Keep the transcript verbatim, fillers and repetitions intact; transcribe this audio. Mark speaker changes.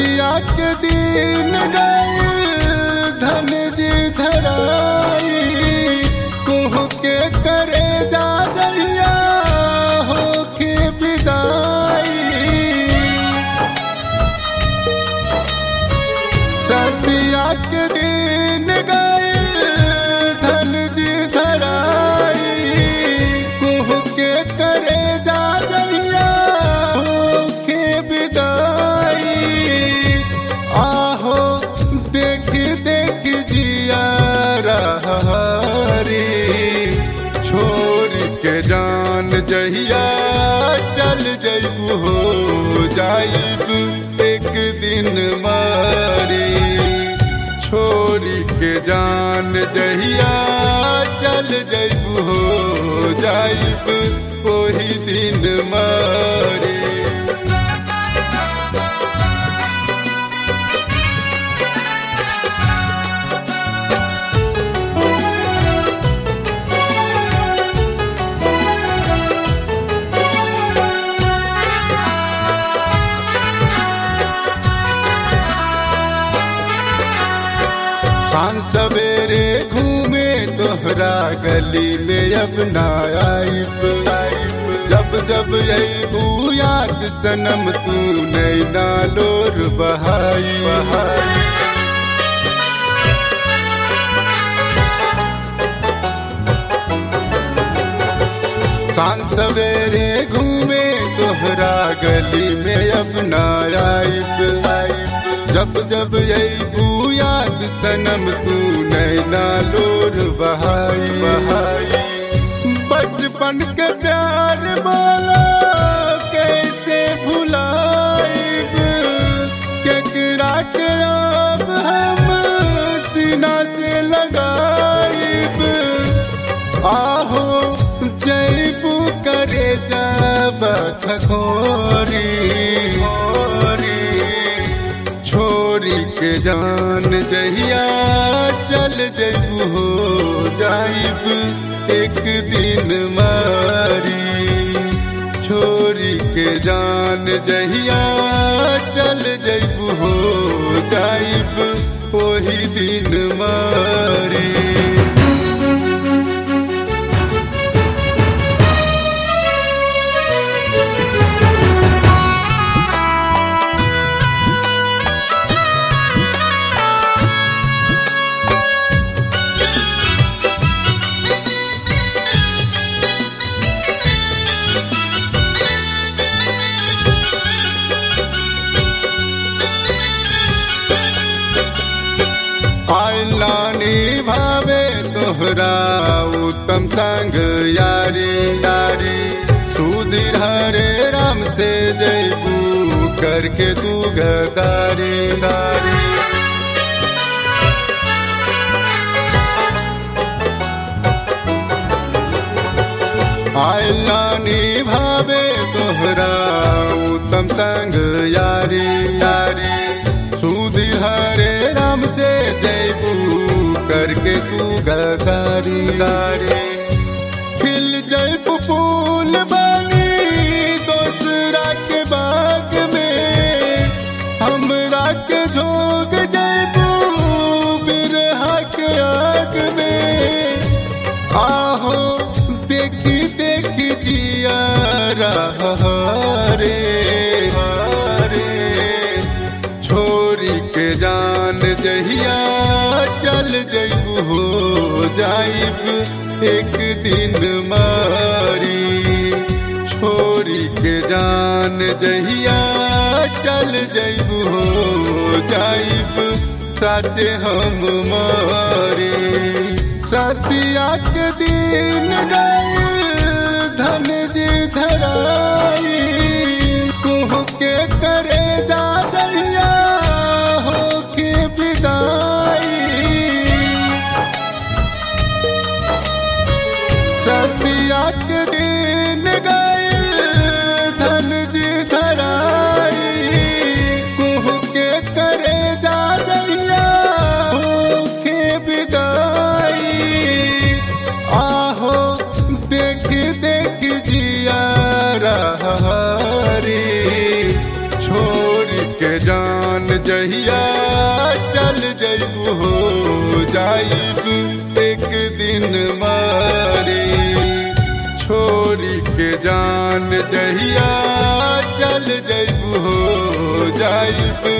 Speaker 1: सदिया के दिन गए धन जी धराई कुह के करे जा रहिया हो के विदाई। सदिया के दिन गए धन जी धराई कुह के करे जा रहिया हो के विदाई। आहो देख देख जिया रहारी छोड़ के जान जहिया चल जइबू हो जाइब एक दिन मारी। छोड़ के जान जहिया चल जइबू हो जाइब कोई दिन मारी। शाम सवेरे घूमे तोहरा गली में अब ना आइब। जब जब अइबू याद सनम तू नैना लोर बहाई। शाम सवेरे घूमे तोहरा गली में अब ना आइब। जब जब अइबू याद सनम तू नैना लोर बहाई बहाई। बचपन के प्यार वाला कैसे भुलाइब केकरा के अब हम सीना से लगाइब। आहो जइबू करे जब खखोरी छोड़ी के जान जहिया चल जइबू हो जाइब एक दिन मारी। छोड़ी के जान जहिया चल जइबू हो जाइब वही दिन मारी। आइलानी भावे तोहरा उत्तम संग यारी यारी। सुधीर हरे राम से जइबू करके तू गदारी दारी। आइलानी भावे तोहरा उत्तम संग यारी यारी। सुधीर हरे राम से जइबू करके तू गदारी गारी। खिल जइबू फूल बानी दोसरा के बाग में हमरा के झोंक जइबू बिरहा के आग में। आहो देखी देखी जिया रे के जान जहिया चल जइबू हो जाइब एक दिन मारी। छोड़ी के जान जहिया चल जइबू हो जाइब साथे हम मारी। सदिया के दिन गए धन जी धराई कुह के करे जा रहिया सदिया के दिन गए धन जी धराई कुह के करे जा रहिया हो के विदाई। आहो देख देख जिया रहारी छोड़ के जा जहिया चल जइबू हो जाइब एक दिन मारी छोरी के जान जहिया चल जइबू हो जाइब